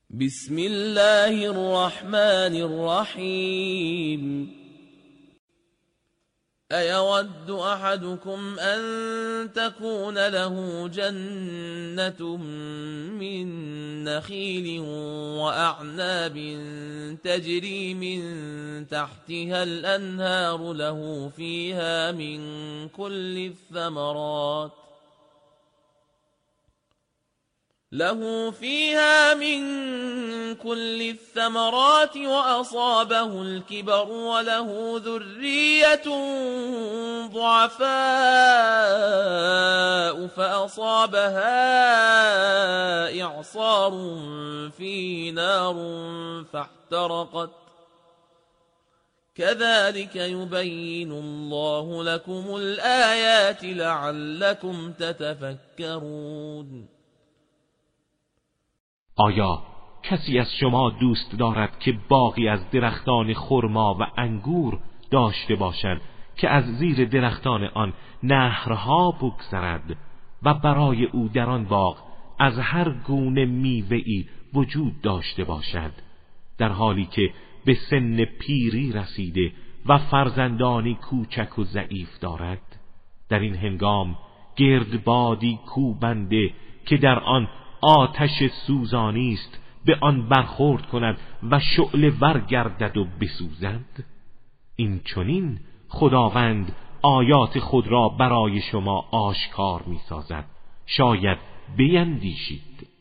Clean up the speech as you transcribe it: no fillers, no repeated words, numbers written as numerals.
بسم الله الرحمن الرحيم أيود أحدكم أن تكون له جنة من نخيل وأعناب تجري من تحتها الأنهار له فيها من كل الثمرات وأصابه الكبر وله ذرية ضعفاء فأصابها إعصار فيه نار فاحترقت كذلك يبين الله لكم الآيات لعلكم تتفكرون. آیا کسی از شما دوست دارد که باغی از درختان خرما و انگور داشته باشد که از زیر درختان آن نهرها بگذرد و برای او در آن باغ از هر گونه میوه‌ای وجود داشته باشد، در حالی که به سن پیری رسیده و فرزندانی کوچک و ضعیف دارد؟ در این هنگام گردبادی کوبنده که در آن آتش سوزانی است به آن برخورد کند و شعله ورگردد و بسوزد. این چنین خداوند آیات خود را برای شما آشکار می سازد، شاید بیندیشید.